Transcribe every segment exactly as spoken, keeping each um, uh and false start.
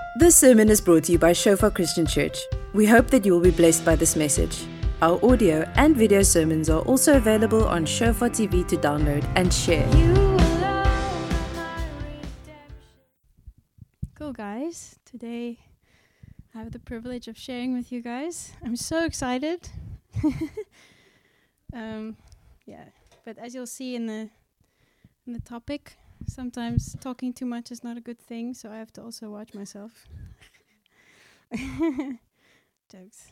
This sermon is brought to you by Shofar Christian Church. We hope that you will be blessed by this message. Our audio and video sermons are also available on Shofar T V to download and share. Cool, guys. Today I have the privilege of sharing with you guys. I'm so excited. um, yeah, but as you'll see in the in the topic, sometimes talking too much is not a good thing, so I have to also watch myself. Jokes.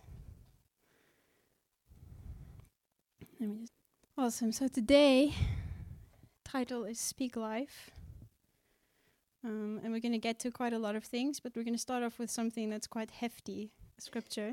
Let me just awesome. So today, title is Speak Life. Um, and we're going to get to quite a lot of things, but we're going to start off with something that's quite hefty, scripture.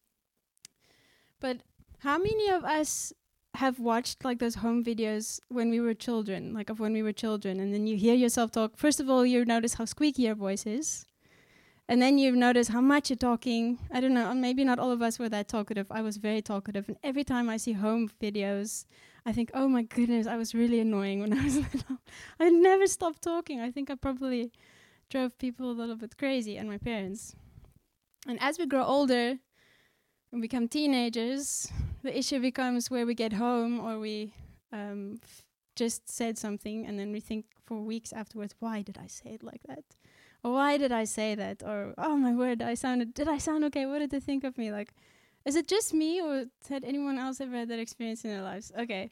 But how many of us have watched like those home videos when we were children, like of when we were children, and then you hear yourself talk? First of all, you notice how squeaky your voice is, and then you notice how much you're talking. I don't know, maybe not all of us were that talkative. I was very talkative, and every time I see home videos, I think, oh my goodness, I was really annoying when I was little. I never stopped talking. I think I probably drove people a little bit crazy, and my parents. And as we grow older and become teenagers, the issue becomes where we get home or we um, f- just said something, and then we think for weeks afterwards, why did I say it like that? Or why did I say that? Or, oh my word, I sounded, did I sound okay? What did they think of me? Like, is it just me, or had anyone else ever had that experience in their lives? Okay.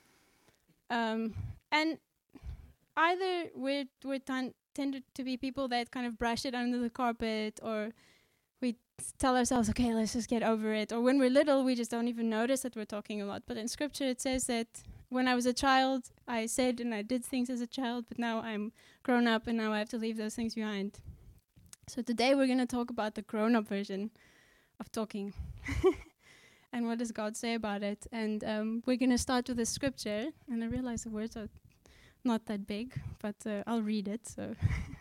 Um, and either we're, we're t- tended to be people that kind of brush it under the carpet, or we tell ourselves, okay, let's just get over it. Or when we're little, we just don't even notice that we're talking a lot. But in scripture, it says that when I was a child, I said and I did things as a child, but now I'm grown up and now I have to leave those things behind. So today we're going to talk about the grown-up version of talking. And what does God say about it? And um, we're going to start with a scripture. And I realize the words are not that big, but uh, I'll read it. So,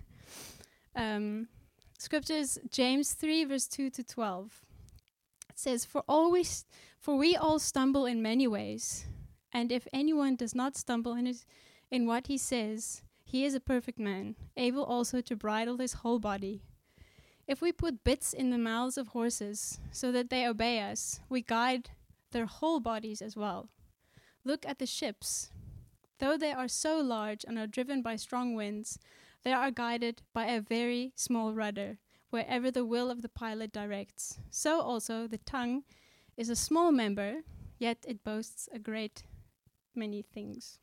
um, Scripture is James three, verse two to twelve. It says, For always, for we all stumble in many ways, and if anyone does not stumble in his, in what he says, he is a perfect man, able also to bridle his whole body. If we put bits in the mouths of horses so that they obey us, we guide their whole bodies as well. Look at the ships. Though they are so large and are driven by strong winds, they are guided by a very small rudder, wherever the will of the pilot directs. So also the tongue is a small member, yet it boasts a great many things.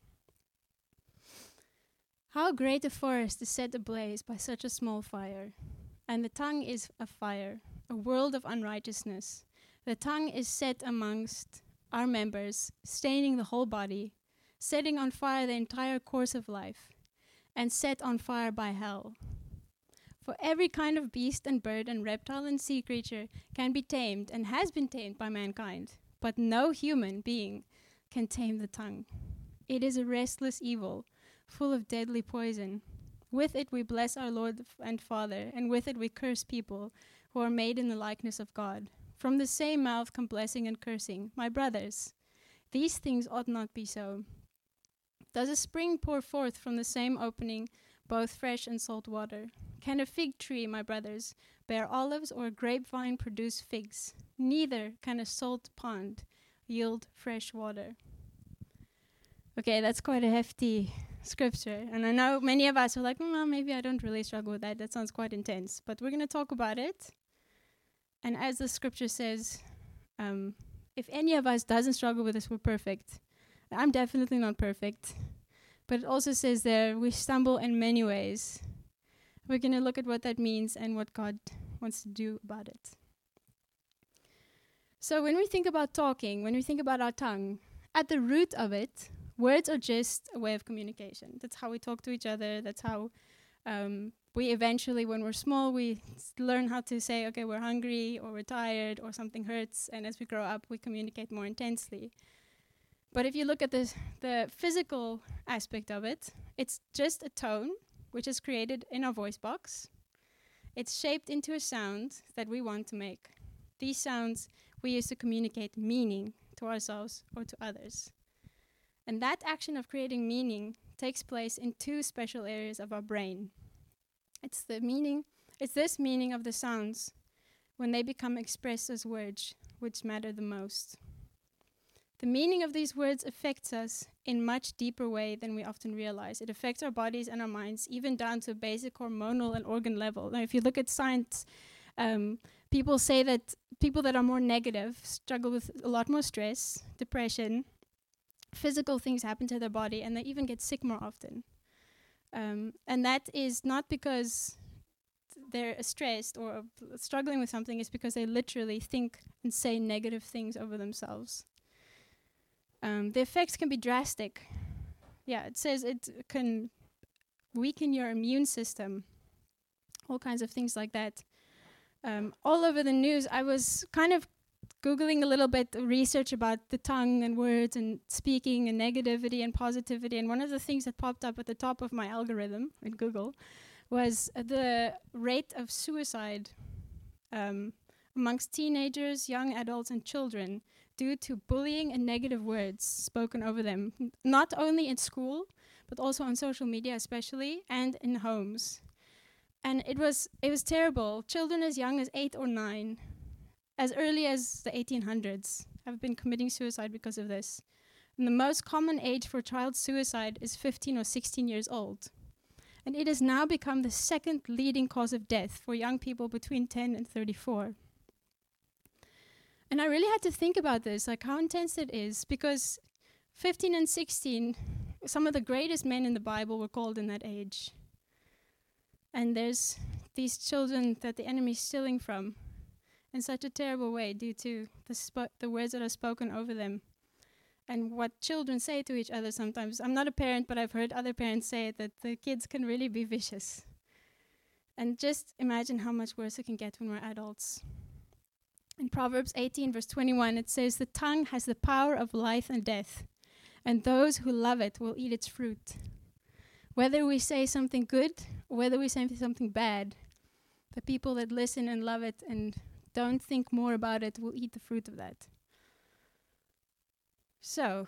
How great a forest is set ablaze by such a small fire. And the tongue is a fire, a world of unrighteousness. The tongue is set amongst our members, staining the whole body, setting on fire the entire course of life, and set on fire by hell. For every kind of beast and bird and reptile and sea creature can be tamed and has been tamed by mankind, but no human being can tame the tongue. It is a restless evil, full of deadly poison. With it we bless our Lord and Father, and with it we curse people who are made in the likeness of God. From the same mouth come blessing and cursing. My brothers, these things ought not be so. Does a spring pour forth from the same opening both fresh and salt water? Can a fig tree, my brothers, bear olives, or a grapevine produce figs? Neither can a salt pond yield fresh water. Okay, that's quite a hefty scripture. And I know many of us are like, well, maybe I don't really struggle with that. That sounds quite intense. But we're going to talk about it. And as the scripture says, um, if any of us doesn't struggle with this, we're perfect. I'm definitely not perfect. But it also says there, we stumble in many ways. We're going to look at what that means and what God wants to do about it. So when we think about talking, when we think about our tongue, at the root of it, words are just a way of communication. That's how we talk to each other. That's how um, we eventually, when we're small, we s- learn how to say, okay, we're hungry, or we're tired, or something hurts. And as we grow up, we communicate more intensely. But if you look at the, the physical aspect of it, it's just a tone, which is created in our voice box. It's shaped into a sound that we want to make. These sounds we use to communicate meaning to ourselves or to others. And that action of creating meaning takes place in two special areas of our brain. It's the meaning It's this meaning of the sounds when they become expressed as words which matter the most. The meaning of these words affects us in much deeper way than we often realize. It affects our bodies and our minds, even down to a basic hormonal and organ level. Now, if you look at science, um, people say that people that are more negative struggle with a lot more stress, depression, physical things happen to their body, and they even get sick more often. Um, and that is not because they're stressed or struggling with something, it's because they literally think and say negative things over themselves. Um, the effects can be drastic. Yeah, it says it can weaken your immune system, all kinds of things like that. Um, all over the news, I was kind of Googling a little bit research about the tongue and words and speaking and negativity and positivity, and one of the things that popped up at the top of my algorithm in Google was uh, the rate of suicide um, amongst teenagers, young adults, and children due to bullying and negative words spoken over them, N- not only in school, but also on social media especially, and in homes. And it was it was terrible. Children as young as eight or nine, as early as the eighteen hundreds, have been committing suicide because of this. And the most common age for child suicide is fifteen or sixteen years old. And it has now become the second leading cause of death for young people between ten and thirty-four. And I really had to think about this, like how intense it is, because fifteen and sixteen, some of the greatest men in the Bible were called in that age. And there's these children that the enemy is stealing from in such a terrible way due to the spo- the words that are spoken over them and what children say to each other sometimes. I'm not a parent, but I've heard other parents say it, that the kids can really be vicious. And just imagine how much worse it can get when we're adults. In Proverbs eighteen, verse twenty-one, it says, "The tongue has the power of life and death, and those who love it will eat its fruit." Whether we say something good or whether we say something bad, the people that listen and love it and don't think more about it will eat the fruit of that. So,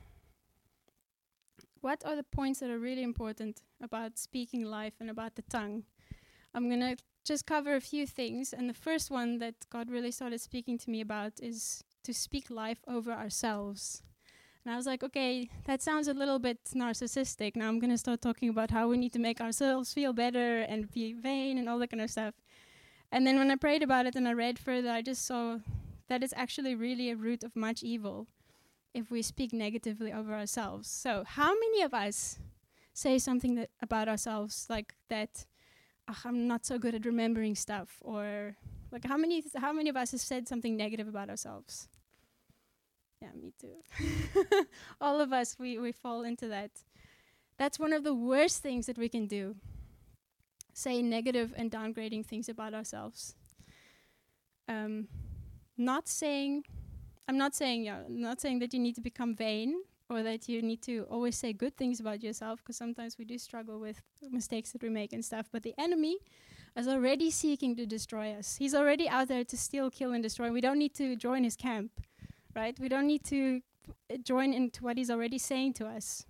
what are the points that are really important about speaking life and about the tongue? I'm going to just cover a few things, and the first one that God really started speaking to me about is to speak life over ourselves. And I was like, okay, that sounds a little bit narcissistic. Now I'm going to start talking about how we need to make ourselves feel better and be vain and all that kind of stuff. And then when I prayed about it and I read further, I just saw that it's actually really a root of much evil if we speak negatively over ourselves. So how many of us say something that about ourselves like that, oh, I'm not so good at remembering stuff, or like how many th- how many of us have said something negative about ourselves? Yeah, me too. All of us, we, we fall into that. That's one of the worst things that we can do. Say negative and downgrading things about ourselves. Um, not saying, I'm not saying, yeah, not saying that you need to become vain or that you need to always say good things about yourself, because sometimes we do struggle with mistakes that we make and stuff. But the enemy is already seeking to destroy us. He's already out there to steal, kill, and destroy. We don't need to join his camp. Right? We don't need to uh, join into what he's already saying to us.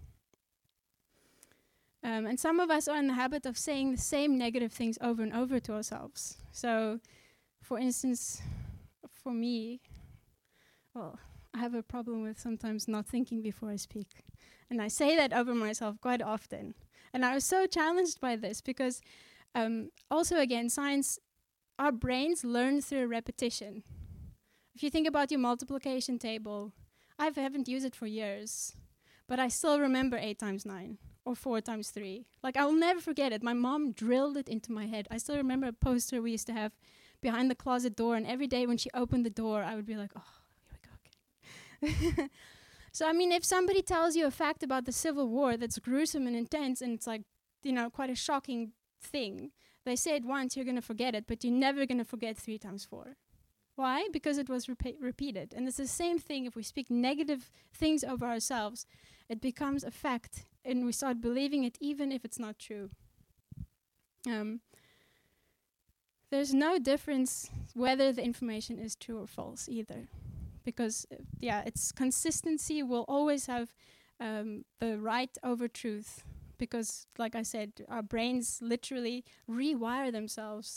Um, and some of us are in the habit of saying the same negative things over and over to ourselves. So, for instance, for me, well, I have a problem with sometimes not thinking before I speak. And I say that over myself quite often. And I was so challenged by this because um, also, again, science, our brains learn through repetition. If you think about your multiplication table, I haven't used it for years, but I still remember eight times nine or four times three. Like, I will never forget it. My mom drilled it into my head. I still remember a poster we used to have behind the closet door, and every day when she opened the door, I would be like, oh, here we go again. So, I mean, if somebody tells you a fact about the Civil War that's gruesome and intense, and it's like, you know, quite a shocking thing, they say it once, you're going to forget it, but you're never going to forget three times four. Why? Because it was repa- repeated. And it's the same thing if we speak negative things over ourselves. It becomes a fact, and we start believing it even if it's not true. Um, there's no difference whether the information is true or false either. Because, uh, yeah, its consistency will always have um, the right over truth. Because, like I said, our brains literally rewire themselves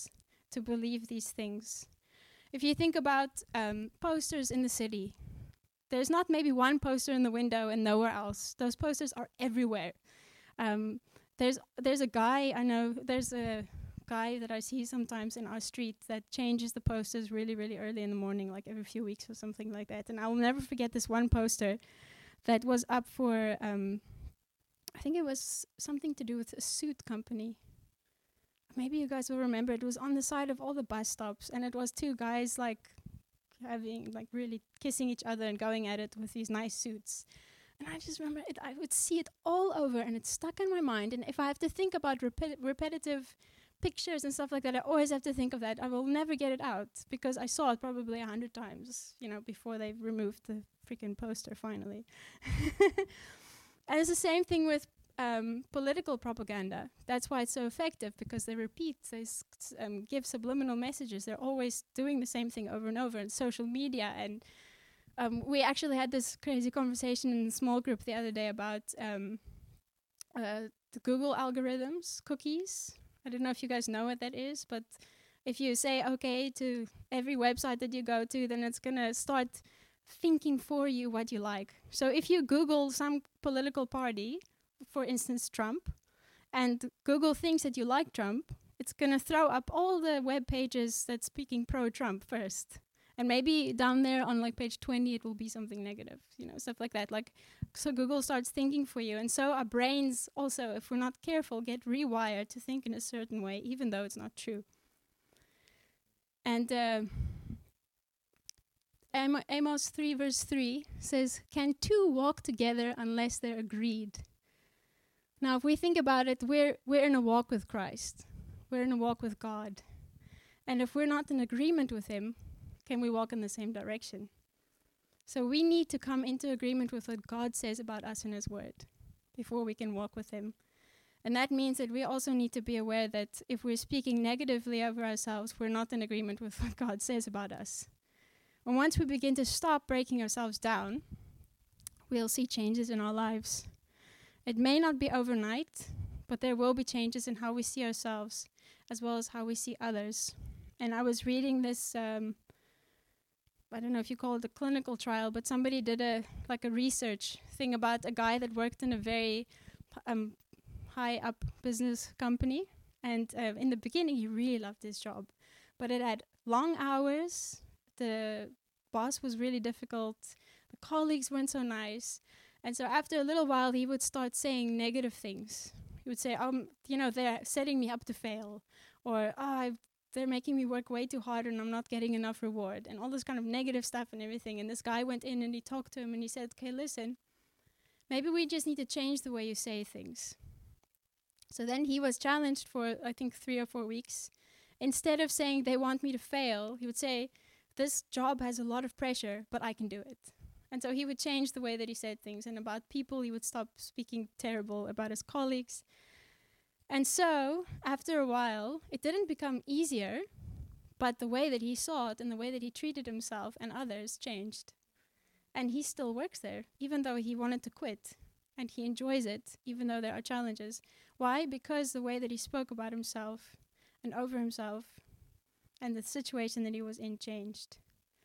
to believe these things. If you think about um, posters in the city, there's not maybe one poster in the window and nowhere else. Those posters are everywhere. Um, there's there's a guy, I know, there's a guy that I see sometimes in our street that changes the posters really, really early in the morning, like every few weeks or something like that. And I will never forget this one poster that was up for, um, I think it was something to do with a suit company. Maybe you guys will remember, it was on the side of all the bus stops, and it was two guys like having, like really kissing each other and going at it with these nice suits. And I just remember it, I would see it all over, and it stuck in my mind. And if I have to think about repeti- repetitive pictures and stuff like that, I always have to think of that. I will never get it out, because I saw it probably a hundred times, you know, before they removed the freaking poster finally. And it's the same thing with Um, political propaganda. That's why it's so effective, because they repeat, they s- s- um, give subliminal messages. They're always doing the same thing over and over in social media. And um, we actually had this crazy conversation in a small group the other day about um, uh, the Google algorithms, cookies. I don't know if you guys know what that is, but if you say okay to every website that you go to, then it's going to start thinking for you what you like. So if you Google some political party, for instance, Trump, and Google thinks that you like Trump, it's going to throw up all the web pages that's speaking pro-Trump first. And maybe down there on like page twenty, it will be something negative, you know, stuff like that. Like, so Google starts thinking for you. And so our brains also, if we're not careful, get rewired to think in a certain way, even though it's not true. And uh, Am- Amos three verse three says, "Can two walk together unless they're agreed?" Now, if we think about it, we're we're in a walk with Christ. We're in a walk with God. And if we're not in agreement with Him, can we walk in the same direction? So we need to come into agreement with what God says about us in His Word before we can walk with Him. And that means that we also need to be aware that if we're speaking negatively over ourselves, we're not in agreement with what God says about us. And once we begin to stop breaking ourselves down, we'll see changes in our lives. It may not be overnight, but there will be changes in how we see ourselves as well as how we see others. And I was reading this, um, I don't know if you call it a clinical trial, but somebody did a like a research thing about a guy that worked in a very um, high-up business company. And uh, in the beginning, he really loved his job. But it had long hours, the boss was really difficult, the colleagues weren't so nice. And so after a little while, he would start saying negative things. He would say, um, you know, they're setting me up to fail. Or, oh, I've, they're making me work way too hard and I'm not getting enough reward. And all this kind of negative stuff and everything. And this guy went in and he talked to him and he said, okay, listen, maybe we just need to change the way you say things. So then he was challenged for, I think, three or four weeks. Instead of saying they want me to fail, he would say, this job has a lot of pressure, but I can do it. And so he would change the way that he said things. And about people, he would stop speaking terrible about his colleagues. And so, after a while, it didn't become easier, but the way that he saw it and the way that he treated himself and others changed. And he still works there, even though he wanted to quit. And he enjoys it, even though there are challenges. Why? Because the way that he spoke about himself and over himself and the situation that he was in changed.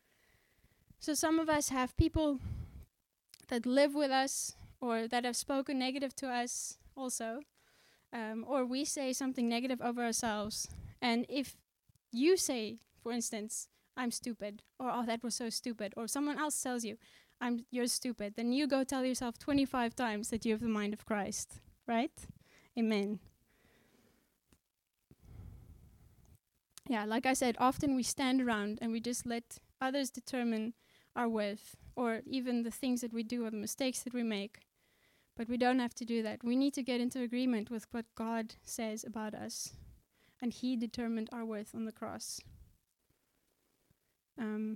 So some of us have people that live with us or that have spoken negative to us also. Um, or we say something negative over ourselves. And if you say, for instance, I'm stupid, or oh, that was so stupid, or someone else tells you, I'm you're stupid, then you go tell yourself twenty-five times that you have the mind of Christ, right? Amen. Yeah, like I said, often we stand around and we just let others determine our worth, or even the things that we do or the mistakes that we make. But we don't have to do that. We need to get into agreement with what God says about us. And He determined our worth on the cross. Um,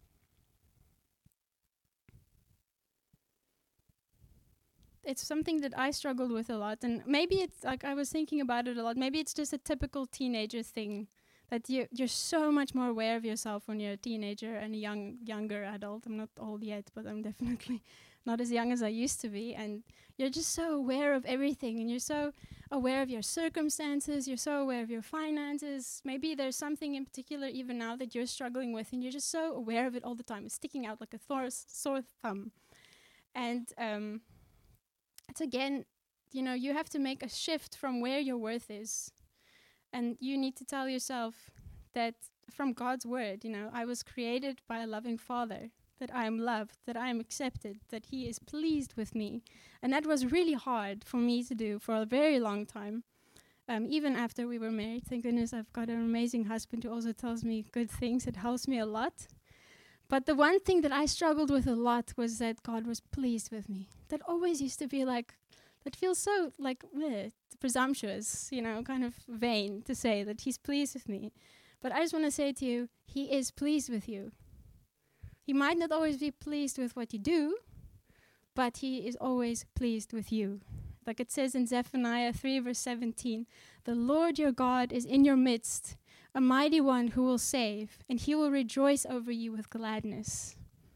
it's something that I struggled with a lot. And maybe it's like I was thinking about it a lot. Maybe it's just a typical teenager thing. That you, you're so much more aware of yourself when you're a teenager and a young younger adult. I'm not old yet, but I'm definitely not as young as I used to be, and you're just so aware of everything, and you're so aware of your circumstances, you're so aware of your finances. Maybe there's something in particular even now that you're struggling with, and you're just so aware of it all the time. It's sticking out like a thor- sore thumb. And um, it's again, you know, you have to make a shift from where your worth is. And you need to tell yourself that from God's word, you know, I was created by a loving Father, that I am loved, that I am accepted, that He is pleased with me. And that was really hard for me to do for a very long time. Um, even after we were married, thank goodness I've got an amazing husband who also tells me good things. It helps me a lot. But the one thing that I struggled with a lot was that God was pleased with me. That always used to be like, that feels so like bleh, presumptuous, you know, kind of vain to say that He's pleased with me. But I just want to say to you, He is pleased with you. He might not always be pleased with what you do, but He is always pleased with you. Like it says in Zephaniah three verse seventeen, the Lord your God is in your midst, a mighty one who will save, and He will rejoice over you with gladness.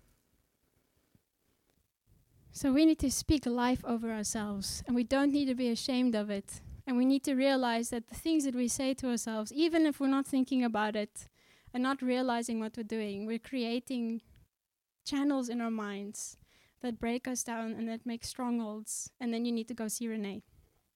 So we need to speak life over ourselves, and we don't need to be ashamed of it. And we need to realize that the things that we say to ourselves, even if we're not thinking about it and not realizing what we're doing, we're creating channels in our minds that break us down and that make strongholds. And then you need to go see Renee.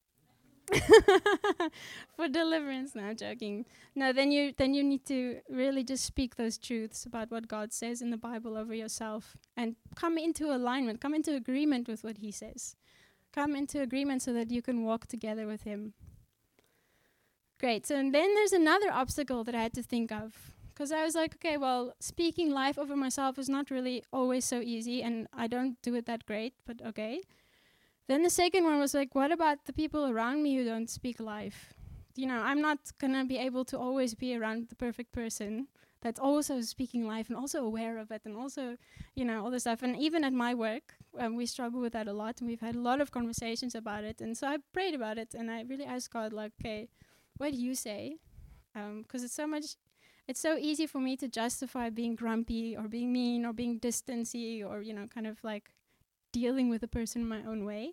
For deliverance. No, I'm joking. No, then you then you need to really just speak those truths about what God says in the Bible over yourself and come into alignment, come into agreement with what He says. Come into agreement so that you can walk together with Him. Great. So and then there's another obstacle that I had to think of. Because I was like, okay, well, speaking life over myself is not really always so easy, and I don't do it that great, but okay. Then the second one was like, what about the people around me who don't speak life? You know, I'm not going to be able to always be around the perfect person that's also speaking life and also aware of it and also, you know, all this stuff. And even at my work, um, we struggle with that a lot, and we've had a lot of conversations about it. And so I prayed about it, and I really asked God, like, okay, what do you say? Because um, it's so much, it's so easy for me to justify being grumpy or being mean or being distancy or, you know, kind of like dealing with a person in my own way.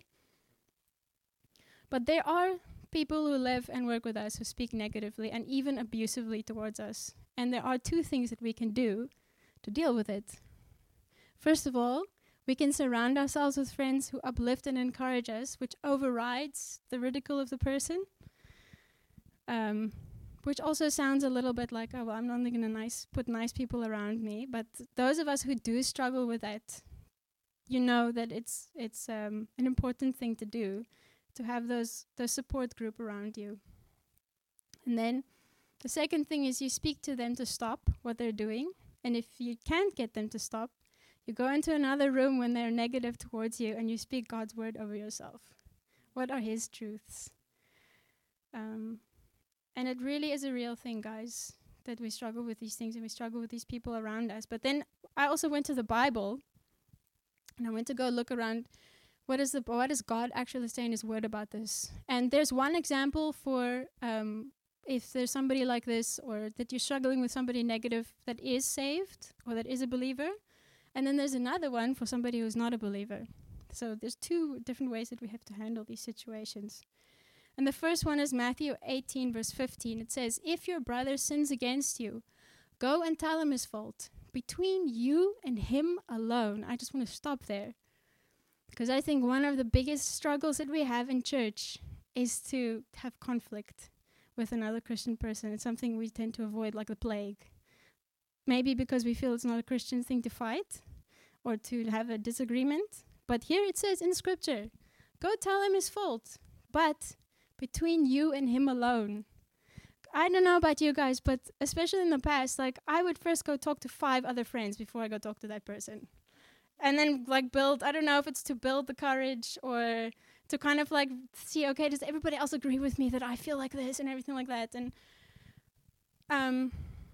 But there are people who live and work with us who speak negatively and even abusively towards us. And there are two things that we can do to deal with it. First of all, we can surround ourselves with friends who uplift and encourage us, which overrides the ridicule of the person. Um, which also sounds a little bit like, oh, well, I'm only going to nice put nice people around me. But those of us who do struggle with that, you know that it's it's um, an important thing to do, to have those those support group around you. And then the second thing is you speak to them to stop what they're doing. And if you can't get them to stop, you go into another room when they're negative towards you and you speak God's word over yourself. What are His truths? Um, and it really is a real thing, guys, that we struggle with these things and we struggle with these people around us. But then I also went to the Bible, and I went to go look around, what is the what does God actually say in His word about this? And there's one example for um, if there's somebody like this, or that you're struggling with somebody negative that is saved or that is a believer. And then there's another one for somebody who's not a believer. So there's two different ways that we have to handle these situations. And the first one is Matthew eighteen, verse fifteen. It says, if your brother sins against you, go and tell him his fault. Between you and him alone. I just want to stop there. Because I think one of the biggest struggles that we have in church is to have conflict with another Christian person. It's something we tend to avoid like the plague. Maybe because we feel it's not a Christian thing to fight or to have a disagreement. But here it says in Scripture, go tell him his fault. But between you and him alone. I don't know about you guys, but especially in the past, like I would first go talk to five other friends before I go talk to that person. And then like build, I don't know if it's to build the courage or to kind of like see, okay, does everybody else agree with me that I feel like this and everything like that? And um,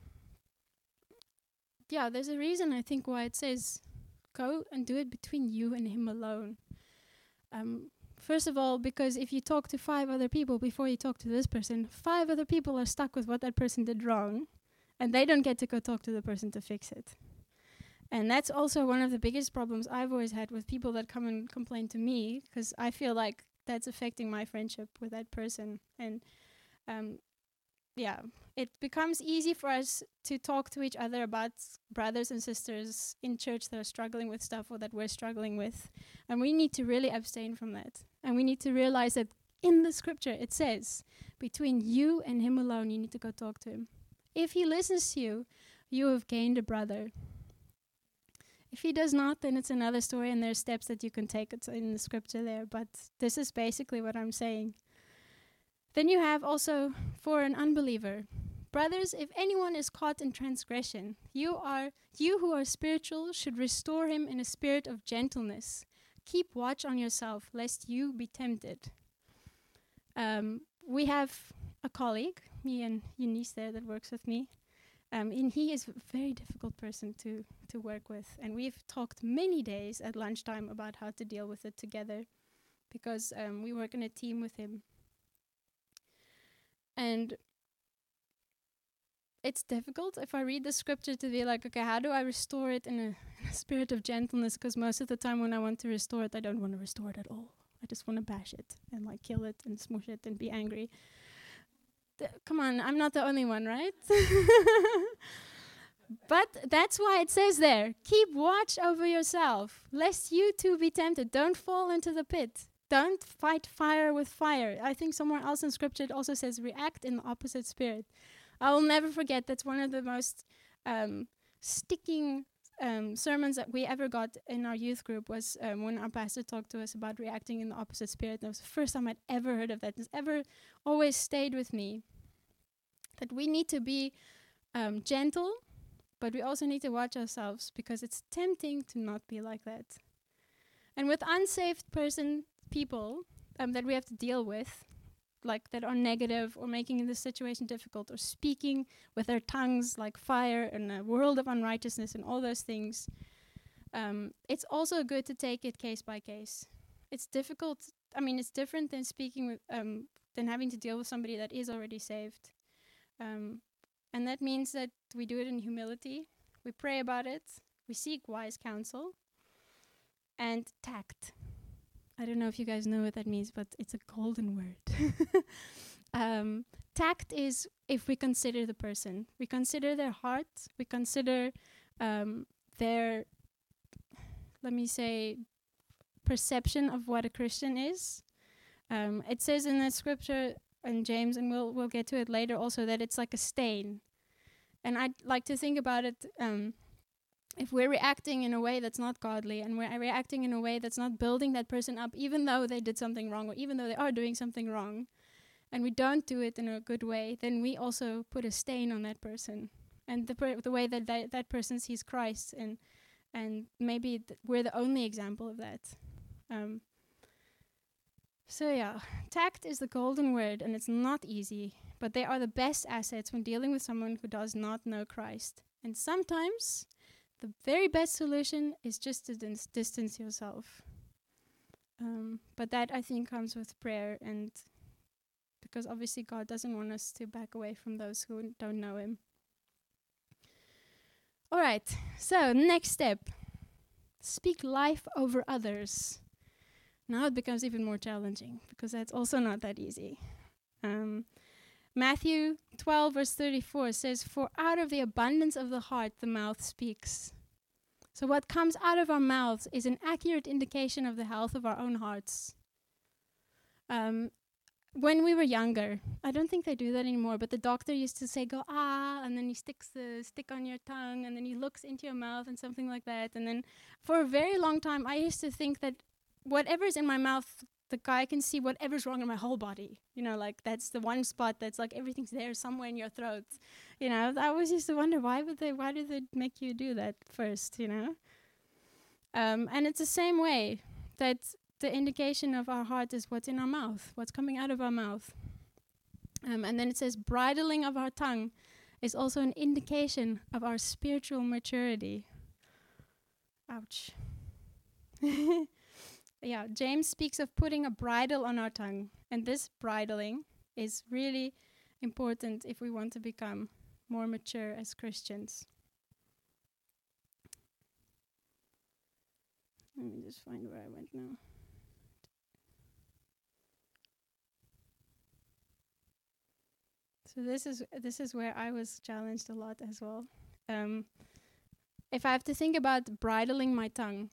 yeah, there's a reason I think why it says go and do it between you and him alone. Um, First of all, because if you talk to five other people before you talk to this person, five other people are stuck with what that person did wrong, and they don't get to go talk to the person to fix it. And that's also one of the biggest problems I've always had with people that come and complain to me, because I feel like that's affecting my friendship with that person. And um, yeah, it becomes easy for us to talk to each other about brothers and sisters in church that are struggling with stuff or that we're struggling with. And we need to really abstain from that. And we need to realize that in the scripture it says, between you and him alone, you need to go talk to him. If he listens to you, you have gained a brother. If he does not, then it's another story, and there's steps that you can take. It's in the scripture there, but this is basically what I'm saying. Then you have also for an unbeliever, brothers, if anyone is caught in transgression, you are you who are spiritual should restore him in a spirit of gentleness. Keep watch on yourself, lest you be tempted. Um, we have a colleague, me and Eunice there, that works with me. Um, and he is a very difficult person to, to work with. And we've talked many days at lunchtime about how to deal with it together, because um, we work in a team with him. And it's difficult if I read the scripture to be like, okay, how do I restore it in a, in a spirit of gentleness? Because most of the time when I want to restore it, I don't want to restore it at all. I just want to bash it and like kill it and smush it and be angry. Come on, I'm not the only one, right? But that's why it says there, keep watch over yourself, lest you too be tempted. Don't fall into the pit. Don't fight fire with fire. I think somewhere else in scripture it also says react in the opposite spirit. I will never forget, that's one of the most um, sticking um, sermons that we ever got in our youth group was um, when our pastor talked to us about reacting in the opposite spirit. That was the first time I'd ever heard of that. It's ever always stayed with me. That we need to be um, gentle, but we also need to watch ourselves, because it's tempting to not be like that. And with unsaved person people um, that we have to deal with, like that are negative or making this situation difficult or speaking with their tongues like fire in a world of unrighteousness and all those things, um, it's also good to take it case by case. It's difficult. I mean, it's different than speaking with, um, than having to deal with somebody that is already saved. Um, and that means that we do it in humility, we pray about it, we seek wise counsel, and tact. I don't know if you guys know what that means, but it's a golden word. um, tact is if we consider the person. We consider their heart, we consider um, their, let me say, perception of what a Christian is. Um, it says in the scripture, and James, and we'll we'll get to it later also, that it's like a stain. And I'd like to think about it, um, if we're reacting in a way that's not godly, and we're reacting in a way that's not building that person up, even though they did something wrong, or even though they are doing something wrong, and we don't do it in a good way, then we also put a stain on that person. And the per- the way that, that that person sees Christ, and and maybe th- we're the only example of that. Um, So yeah, tact is the golden word, and it's not easy, but they are the best assets when dealing with someone who does not know Christ. And sometimes the very best solution is just to dis- distance yourself. Um, but that, I think, comes with prayer, and because obviously God doesn't want us to back away from those who don't know him. All right, so next step. Speak life over others. Now it becomes even more challenging, because that's also not that easy. Um, Matthew twelve verse thirty-four says, "For out of the abundance of the heart the mouth speaks." So what comes out of our mouths is an accurate indication of the health of our own hearts. Um, when we were younger, I don't think they do that anymore, but the doctor used to say, go, ah, and then he sticks the stick on your tongue, and then he looks into your mouth and something like that. And then for a very long time, I used to think that whatever's in my mouth, the guy can see whatever's wrong in my whole body. You know, like that's the one spot that's like everything's there somewhere in your throat. You know, I always used to wonder, why would they, why do they make you do that first, you know? Um, and it's the same way that the indication of our heart is what's in our mouth, what's coming out of our mouth. Um, and then it says, bridling of our tongue is also an indication of our spiritual maturity. Ouch. Yeah, James speaks of putting a bridle on our tongue. And this bridling is really important if we want to become more mature as Christians. Let me just find where I went now. So this is this is where I was challenged a lot as well. Um, if I have to think about bridling my tongue,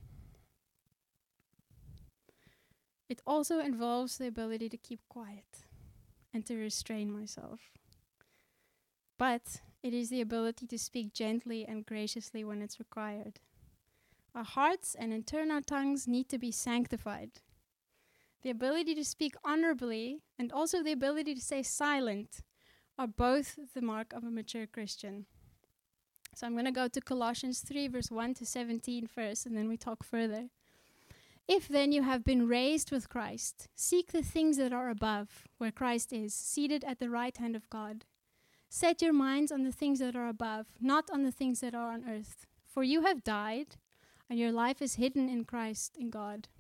it also involves the ability to keep quiet and to restrain myself. But it is the ability to speak gently and graciously when it's required. Our hearts and in turn our tongues need to be sanctified. The ability to speak honorably and also the ability to stay silent are both the mark of a mature Christian. So I'm going to go to Colossians three, verse one to seventeen first, and then we talk further. If then you have been raised with Christ, seek the things that are above, where Christ is, seated at the right hand of God. Set your minds on the things that are above, not on the things that are on earth. For you have died, and your life is hidden in Christ, in God.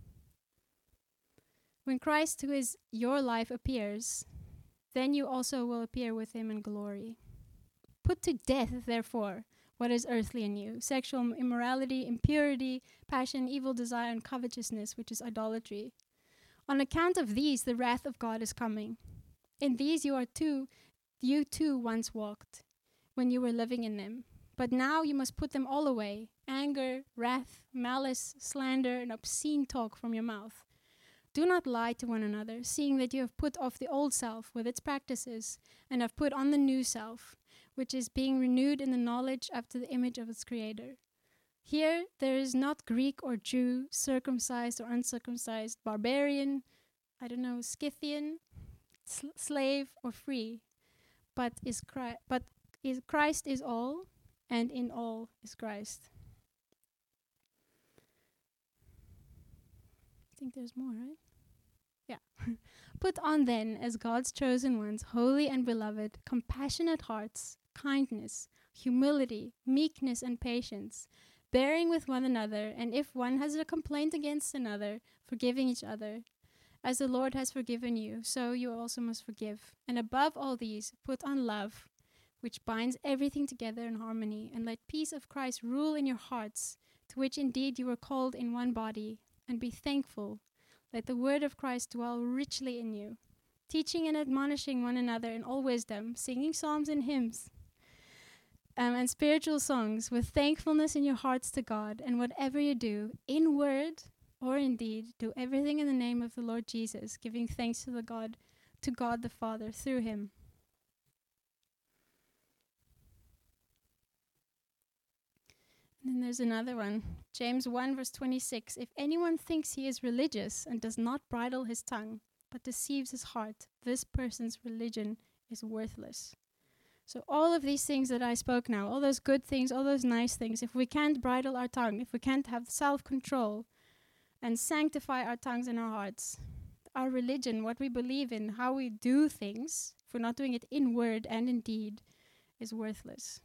When Christ, who is your life, appears, then you also will appear with him in glory. Put to death, therefore, what is earthly in you: sexual immorality, impurity, passion, evil desire, and covetousness, which is idolatry. On account of these, the wrath of God is coming. In these you are too, you too once walked, when you were living in them. But now you must put them all away: anger, wrath, malice, slander, and obscene talk from your mouth. Do not lie to one another, seeing that you have put off the old self with its practices, and have put on the new self, which is being renewed in the knowledge after the image of its creator. Here there is not Greek or Jew, circumcised or uncircumcised, barbarian, I don't know, Scythian, sl- slave or free, but is Christ, but is Christ is all, and in all is Christ. I think there's more, right? Yeah. Put on then, as God's chosen ones, holy and beloved, compassionate hearts, kindness, humility, meekness, and patience, bearing with one another, and if one has a complaint against another, forgiving each other. As the Lord has forgiven you, so you also must forgive. And above all these, put on love, which binds everything together in harmony, and let peace of Christ rule in your hearts, to which indeed you were called in one body, and be thankful. Let the word of Christ dwell richly in you, teaching and admonishing one another in all wisdom, singing psalms and hymns um, and spiritual songs with thankfulness in your hearts to God. And whatever you do, in word or in deed, do everything in the name of the Lord Jesus, giving thanks to the God, to God the Father through him. And then there's another one. James one, verse twenty-six. If anyone thinks he is religious and does not bridle his tongue, but deceives his heart, this person's religion is worthless. So all of these things that I spoke now, all those good things, all those nice things, if we can't bridle our tongue, if we can't have self-control and sanctify our tongues and our hearts, our religion, what we believe in, how we do things, if we're not doing it in word and in deed, is worthless.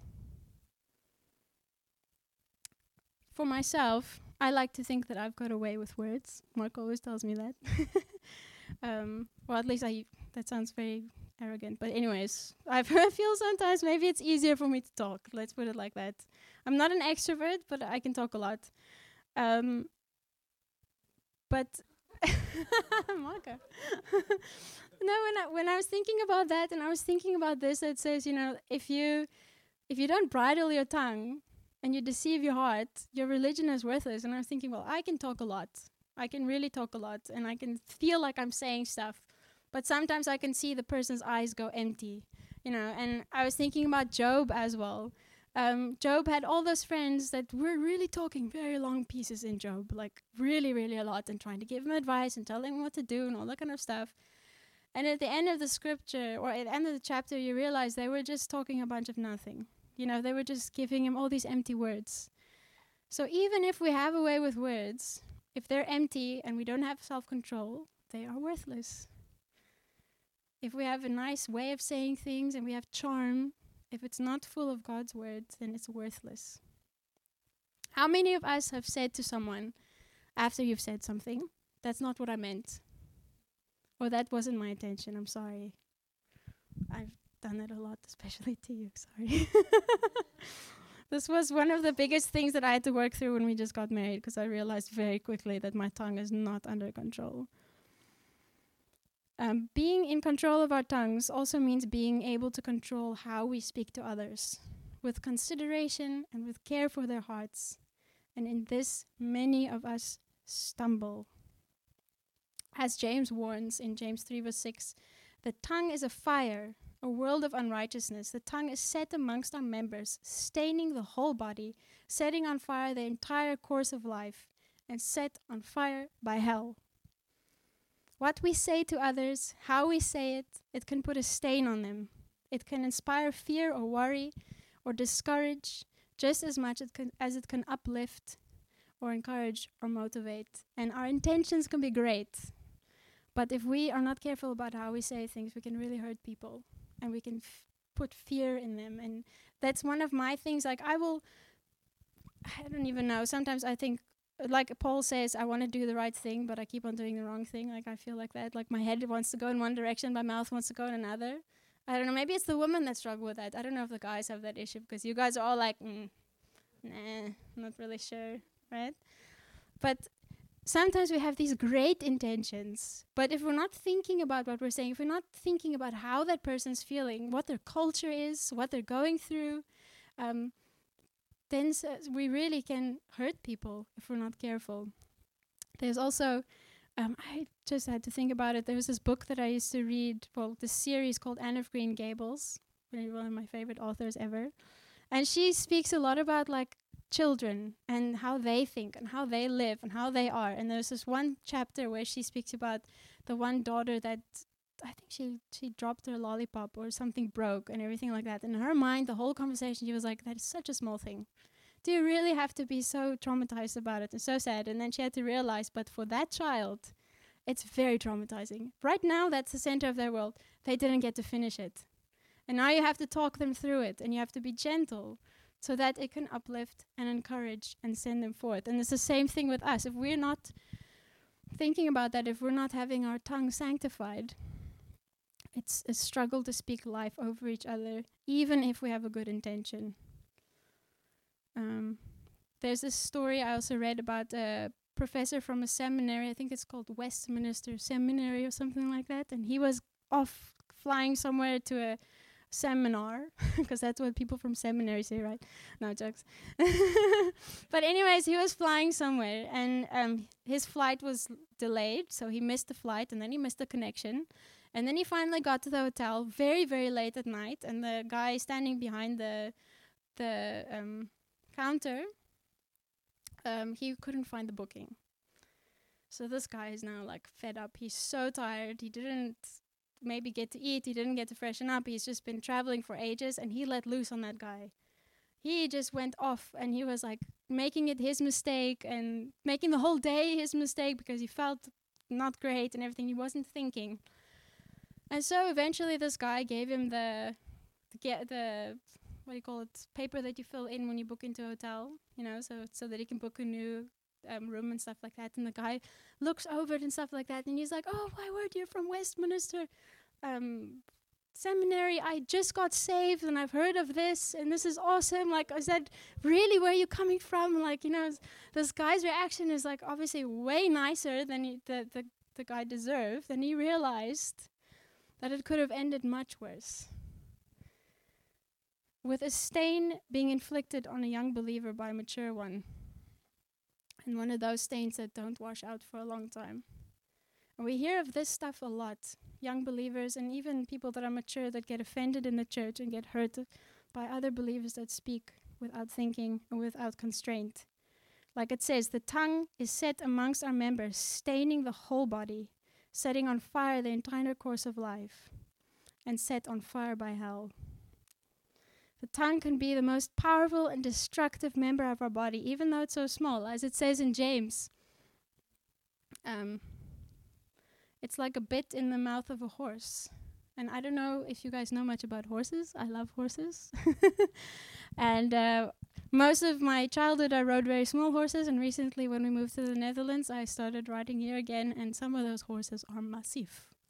For myself, I like to think that I've got away with words. Mark always tells me that. um, or at least I. That sounds very arrogant. But anyways, I feel sometimes maybe it's easier for me to talk. Let's put it like that. I'm not an extrovert, but I can talk a lot. Um, but Marka. No, when I when I was thinking about that, and I was thinking about this, it says, you know, if you if you don't bridle your tongue and you deceive your heart, your religion is worthless. And I was thinking, well, I can talk a lot. I can really talk a lot, and I can feel like I'm saying stuff. But sometimes I can see the person's eyes go empty, you know. And I was thinking about Job as well. Um, Job had all those friends that were really talking very long pieces in Job, like really, really a lot, and trying to give him advice and tell him what to do and all that kind of stuff. And at the end of the scripture, or at the end of the chapter, you realize they were just talking a bunch of nothing. You know, they were just giving him all these empty words. So even if we have a way with words, if they're empty and we don't have self-control, they are worthless. If we have a nice way of saying things and we have charm, if it's not full of God's words, then it's worthless. How many of us have said to someone, after you've said something, that's not what I meant, or that wasn't my intention, I'm sorry. I've done that a lot, especially to you, sorry. This was one of the biggest things that I had to work through when we just got married, because I realized very quickly that my tongue is not under control. Um, being in control of our tongues also means being able to control how we speak to others, with consideration and with care for their hearts. And in this, many of us stumble. As James warns in James three verse six, the tongue is a fire, a world of unrighteousness. The tongue is set amongst our members, staining the whole body, setting on fire the entire course of life, and set on fire by hell. What we say to others, how we say it, it can put a stain on them. It can inspire fear or worry or discourage just as much it can, as it can uplift or encourage or motivate. And our intentions can be great. But if we are not careful about how we say things, we can really hurt people. And we can f- put fear in them. And that's one of my things. Like, I will, I don't even know. Sometimes I think, like Paul says, I want to do the right thing, but I keep on doing the wrong thing. Like, I feel like that. Like, my head wants to go in one direction, my mouth wants to go in another. I don't know. Maybe it's the women that struggle with that. I don't know if the guys have that issue, because you guys are all like, mm, nah, not really sure, right? But sometimes we have these great intentions, but if we're not thinking about what we're saying, if we're not thinking about how that person's feeling, what their culture is, what they're going through, um, then s- we really can hurt people if we're not careful. There's also, um, I just had to think about it, there was this book that I used to read, well, this series called Anne of Green Gables, really one of my favorite authors ever, and she speaks a lot about, like, children and how they think and how they live and how they are. And there's this one chapter where she speaks about the one daughter that I think she she dropped her lollipop or something broke and everything like that. In her mind, the whole conversation, she was like, that is such a small thing. Do you really have to be so traumatized about it and so sad? And then she had to realize, but for that child, it's very traumatizing. Right now, that's the center of their world. They didn't get to finish it. And now you have to talk them through it, and you have to be gentle, so that it can uplift and encourage and send them forth. And it's the same thing with us. If we're not thinking about that, if we're not having our tongue sanctified, it's a struggle to speak life over each other, even if we have a good intention. Um, there's this story I also read about a professor from a seminary, I think it's called Westminster Seminary or something like that, and he was off flying somewhere to a seminar, because that's what people from seminary say, right? No, jokes. But anyways, he was flying somewhere, and um, his flight was l- delayed, so he missed the flight, and then he missed the connection. And then he finally got to the hotel very, very late at night, and the guy standing behind the the um, counter, um, he couldn't find the booking. So this guy is now, like, fed up. He's so tired. He didn't maybe get to eat, he didn't get to freshen up, he's just been traveling for ages, and he let loose on that guy. He just went off, and he was like making it his mistake and making the whole day his mistake because he felt not great and everything. He wasn't thinking. And so eventually this guy gave him the the, get the what do you call it, paper that you fill in when you book into a hotel, you know, so so that he can book a new Um, room and stuff like that. And the guy looks over it and stuff like that, and he's like, oh, my word, you're from Westminster um, Seminary. I just got saved, and I've heard of this, and this is awesome. Like, is that really where you're coming from? Like, you know, s- this guy's reaction is, like, obviously way nicer than he, the, the, the guy deserved, and he realized that it could have ended much worse. With a stain being inflicted on a young believer by a mature one. And one of those stains that don't wash out for a long time. And we hear of this stuff a lot. Young believers and even people that are mature that get offended in the church and get hurt by other believers that speak without thinking and without constraint. Like it says, the tongue is set amongst our members, staining the whole body, setting on fire the entire course of life, and set on fire by hell. The tongue can be the most powerful and destructive member of our body, even though it's so small. As it says in James, um, it's like a bit in the mouth of a horse. And I don't know if you guys know much about horses. I love horses. And uh, most of my childhood, I rode very small horses. And recently, when we moved to the Netherlands, I started riding here again. And some of those horses are massive.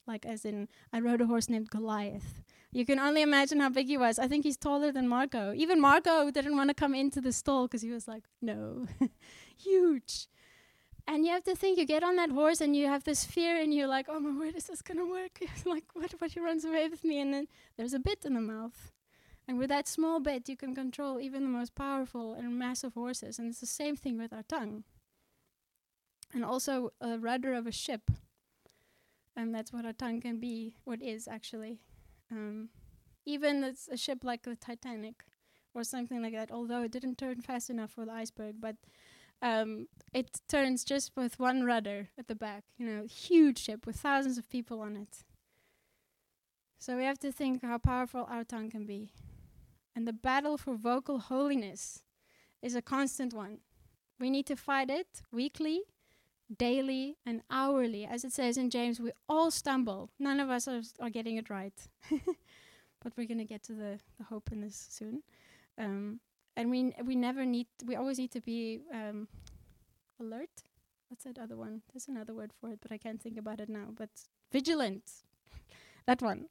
like as in, I rode a horse named Goliath. You can only imagine how big he was. I think he's taller than Marco. Even Marco didn't want to come into the stall because he was like, no, huge. And you have to think, you get on that horse and you have this fear and you're like, oh my word, is this going to work? Like, what if he runs away with me? And then there's a bit in the mouth. And with that small bit, you can control even the most powerful and massive horses. And it's the same thing with our tongue. And also a rudder of a ship. And that's what our tongue can be, what is actually. Um, even it's a ship like the Titanic or something like that, although it didn't turn fast enough for the iceberg, but um, it turns just with one rudder at the back, you know, huge ship with thousands of people on it. So we have to think how powerful our tongue can be. And the battle for vocal holiness is a constant one. We need to fight it weekly, daily, and hourly. As it says in James, we all stumble. None of us are, are getting it right. But we're going to get to the, the hope in this soon. Um, and we n- we never need, we always need to be um, alert. What's that other one? There's another word for it, but I can't think about it now. But vigilant. That one.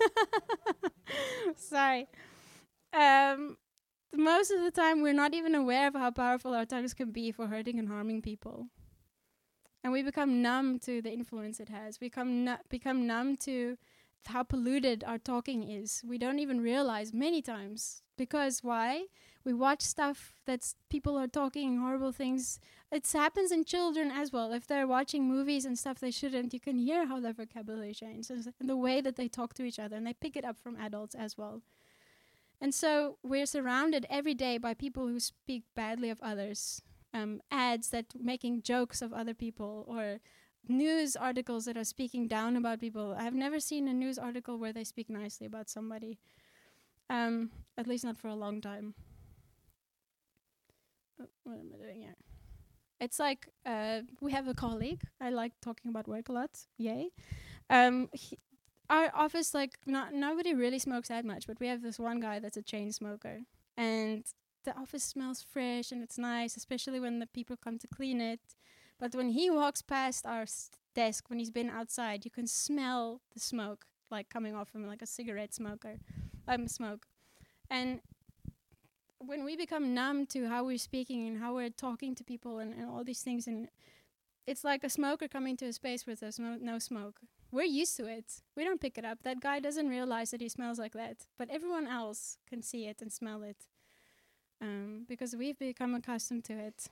Sorry. Um, most of the time, we're not even aware of how powerful our tongues can be for hurting and harming people. And we become numb to the influence it has. We become, nu- become numb to how polluted our talking is. We don't even realize many times. Because why? We watch stuff that's people are talking horrible things. It happens in children as well. If they're watching movies and stuff they shouldn't, you can hear how their vocabulary changes and the way that they talk to each other. And they pick it up from adults as well. And so we're surrounded every day by people who speak badly of others. Um, ads that making jokes of other people, or news articles that are speaking down about people. I've never seen a news article where they speak nicely about somebody. Um, at least not for a long time. Oh, what am I doing here? It's like uh, we have a colleague. I like talking about work a lot. Yay. Um, he, our office, like, not nobody really smokes that much, but we have this one guy that's a chain smoker. And the office smells fresh and it's nice, especially when the people come to clean it. But when he walks past our s- desk, when he's been outside, you can smell the smoke, like, coming off him like a cigarette smoker. Um, smoke. And when we become numb to how we're speaking and how we're talking to people and, and all these things, and it's like a smoker coming to a space where there's no, no smoke. We're used to it. We don't pick it up. That guy doesn't realize that he smells like that. But everyone else can see it and smell it. Um, because we've become accustomed to it.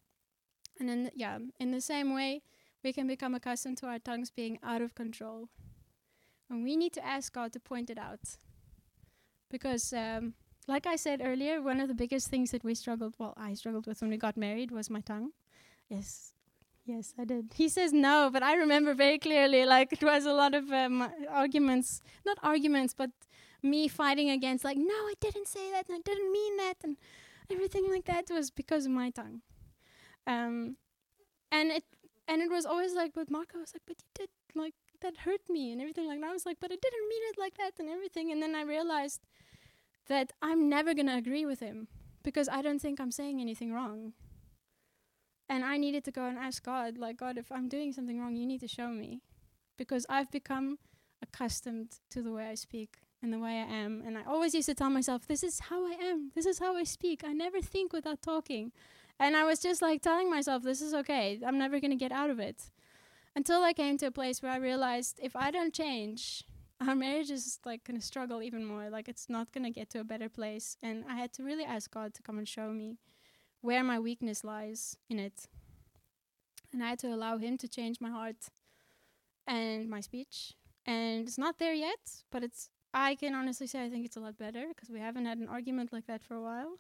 And then, yeah, in the same way, we can become accustomed to our tongues being out of control. And we need to ask God to point it out. Because, um, like I said earlier, one of the biggest things that we struggled, well, I struggled with when we got married was my tongue. Yes, yes, I did. He says no, but I remember very clearly, like, it was a lot of um, arguments, not arguments, but me fighting against, like, no, I didn't say that, and I didn't mean that, and everything like that was because of my tongue. Um, and it and it was always like, but Marco was like, but you did, like, that hurt me, and everything like that. I was like, but I didn't mean it like that, and everything. And then I realized that I'm never going to agree with him because I don't think I'm saying anything wrong. And I needed to go and ask God, like, God, if I'm doing something wrong, you need to show me. Because I've become accustomed to the way I speak and the way I am. And I always used to tell myself, this is how I am. This is how I speak. I never think without talking. And I was just like telling myself, this is okay. I'm never going to get out of it. Until I came to a place where I realized if I don't change, our marriage is like going to struggle even more. Like, it's not going to get to a better place. And I had to really ask God to come and show me where my weakness lies in it. And I had to allow him to change my heart and my speech. And it's not there yet, but it's, I can honestly say I think it's a lot better because we haven't had an argument like that for a while.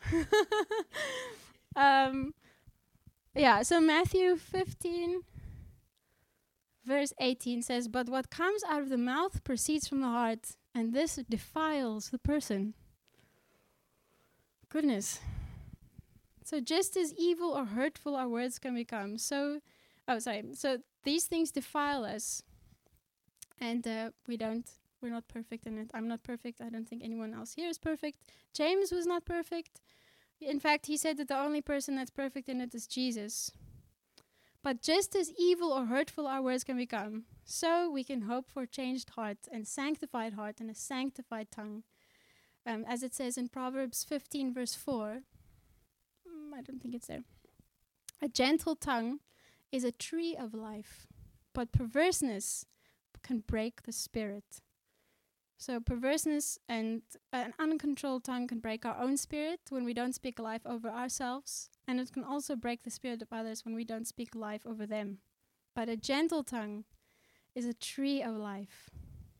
um, yeah, so Matthew fifteen, verse eighteen says, but what comes out of the mouth proceeds from the heart, and this defiles the person. Goodness. So just as evil or hurtful our words can become, so, oh, sorry, so these things defile us, and uh, we don't, we're not perfect in it. I'm not perfect. I don't think anyone else here is perfect. James was not perfect. In fact, he said that the only person that's perfect in it is Jesus. But just as evil or hurtful our words can become, so we can hope for a changed heart and sanctified heart and a sanctified tongue. Um, as it says in Proverbs fifteen verse four, mm, I don't think it's there. A gentle tongue is a tree of life, but perverseness can break the spirit. So perverseness and an uncontrolled tongue can break our own spirit when we don't speak life over ourselves, and it can also break the spirit of others when we don't speak life over them. But a gentle tongue is a tree of life.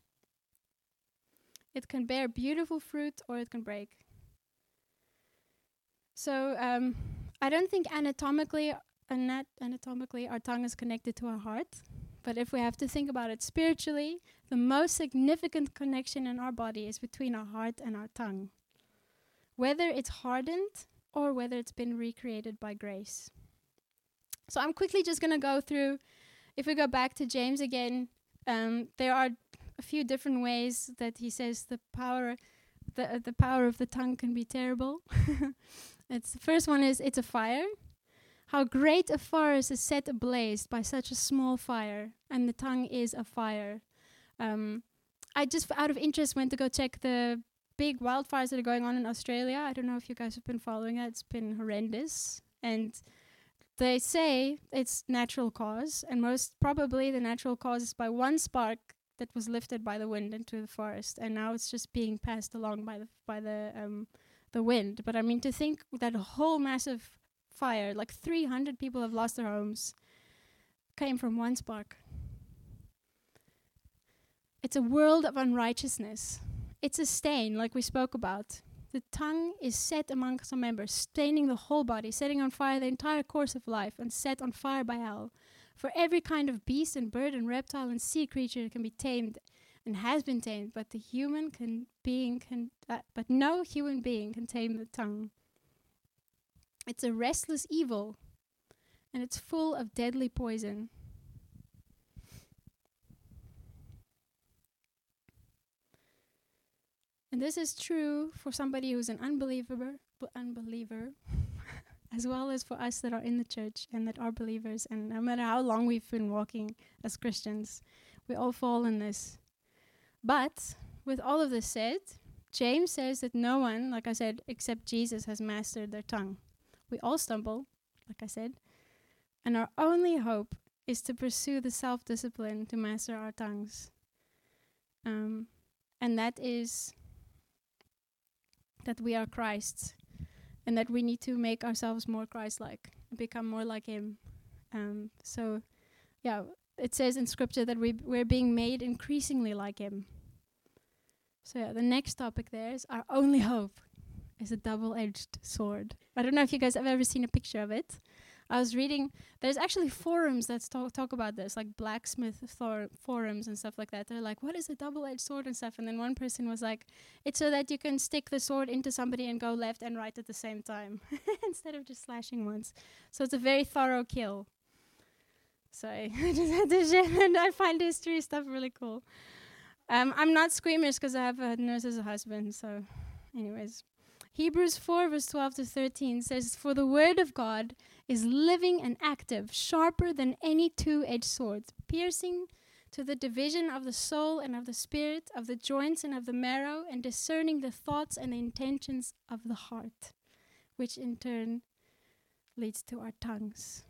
It can bear beautiful fruit or it can break. So um, I don't think anatomically, anat- anatomically our tongue is connected to our heart. But if we have to think about it spiritually, the most significant connection in our body is between our heart and our tongue. Whether it's hardened or whether it's been recreated by grace. So I'm quickly just going to go through, if we go back to James again, um, there are a few different ways that he says the power, the, uh, the power of the tongue can be terrible. It's the first one is it's a fire. How great a forest is set ablaze by such a small fire, and the tongue is a fire. Um, I just, out of interest, went to go check the big wildfires that are going on in Australia. I don't know if you guys have been following that. It's been horrendous. And they say it's natural cause, and most probably the natural cause is by one spark that was lifted by the wind into the forest, and now it's just being passed along by the by the um, the wind. But I mean, to think that a whole massive fire, like three hundred people have lost their homes, came from one spark. It's a world of unrighteousness. It's a stain, like we spoke about. The tongue is set among some members, staining the whole body, setting on fire the entire course of life, and set on fire by hell. For every kind of beast and bird and reptile and sea creature can be tamed and has been tamed, but the human can being can, uh, but no human being can tame the tongue. It's a restless evil, and it's full of deadly poison. And this is true for somebody who's an unbeliever, b- unbeliever, as well as for us that are in the church and that are believers. And no matter how long we've been walking as Christians, we all fall in this. But with all of this said, James says that no one, like I said, except Jesus has mastered their tongue. We all stumble, like I said, and our only hope is to pursue the self-discipline to master our tongues. Um, and that is that we are Christ's, and that we need to make ourselves more Christ-like, and become more like Him. Um, so, yeah, it says in Scripture that we we're being made increasingly like Him. So, yeah, the next topic there is our only hope is a double-edged sword. I don't know if you guys have ever seen a picture of it. I was reading, there's actually forums that talk, talk about this, like blacksmith thor- forums and stuff like that. They're like, what is a double-edged sword and stuff? And then one person was like, it's so that you can stick the sword into somebody and go left and right at the same time, instead of just slashing once. So it's a very thorough kill. Sorry, I just had to share, and I find history stuff really cool. Um, I'm not squeamish because I have a nurse as a husband, so anyways. Hebrews four, verse twelve to thirteen says, for the word of God is living and active, sharper than any two-edged sword, piercing to the division of the soul and of the spirit, of the joints and of the marrow, and discerning the thoughts and the intentions of the heart, which in turn leads to our tongues.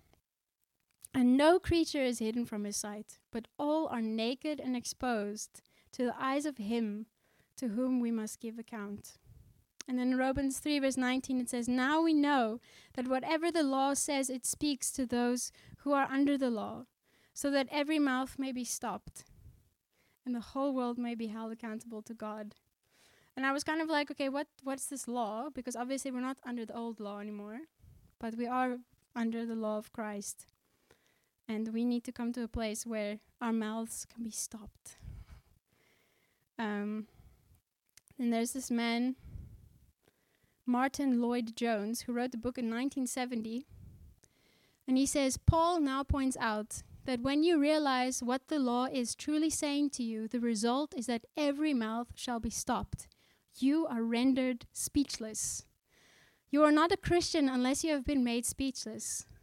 And no creature is hidden from His sight, but all are naked and exposed to the eyes of Him to whom we must give account. And then in Romans three, verse nineteen, it says, now we know that whatever the law says, it speaks to those who are under the law, so that every mouth may be stopped, and the whole world may be held accountable to God. And I was kind of like, okay, what what's this law? Because obviously we're not under the old law anymore, but we are under the law of Christ. And we need to come to a place where our mouths can be stopped. Um, and there's this man, Martin Lloyd-Jones, who wrote the book in nineteen seventy. And he says, Paul now points out that when you realize what the law is truly saying to you, the result is that every mouth shall be stopped. You are rendered speechless. You are not a Christian unless you have been made speechless.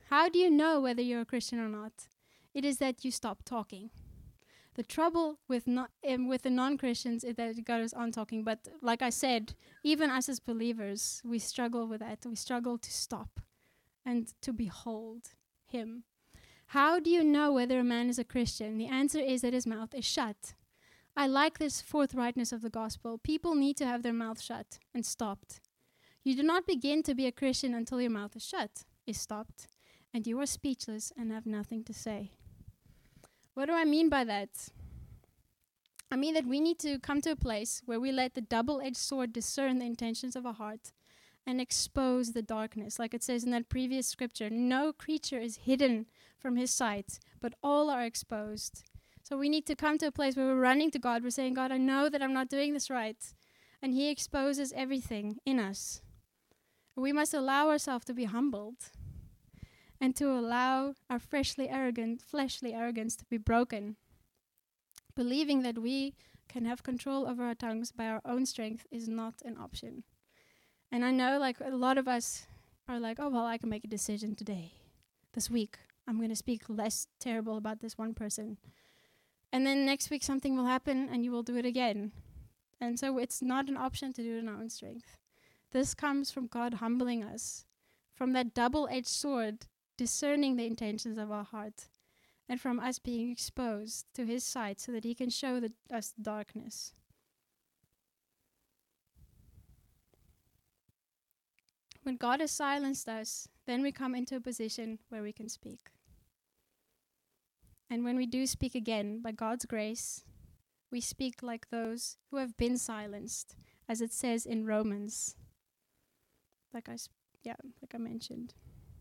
How do you know whether you're a Christian or not? It is that you stop talking. The trouble with not um, with the non-Christians is that it goes on talking. But like I said, even us as believers, we struggle with that. We struggle to stop and to behold him. How do you know whether a man is a Christian? The answer is that his mouth is shut. I like this forthrightness of the gospel. People need to have their mouth shut and stopped. You do not begin to be a Christian until your mouth is shut, is stopped, and you are speechless and have nothing to say. What do I mean by that? I mean that we need to come to a place where we let the double-edged sword discern the intentions of our heart and expose the darkness. Like it says in that previous scripture, no creature is hidden from his sight, but all are exposed. So we need to come to a place where we're running to God. We're saying, God, I know that I'm not doing this right. And he exposes everything in us. We must allow ourselves to be humbled and to allow our freshly arrogant, fleshly arrogance to be broken. Believing that we can have control over our tongues by our own strength is not an option. And I know like a lot of us are like, oh, well, I can make a decision today, this week. I'm going to speak less terrible about this one person. And then next week something will happen and you will do it again. And so it's not an option to do it in our own strength. This comes from God humbling us, from that double-edged sword, discerning the intentions of our heart, and from us being exposed to his sight so that he can show the, us darkness. When God has silenced us, then we come into a position where we can speak. And when we do speak again, by God's grace, we speak like those who have been silenced, as it says in Romans. Like I, sp- yeah, like I mentioned.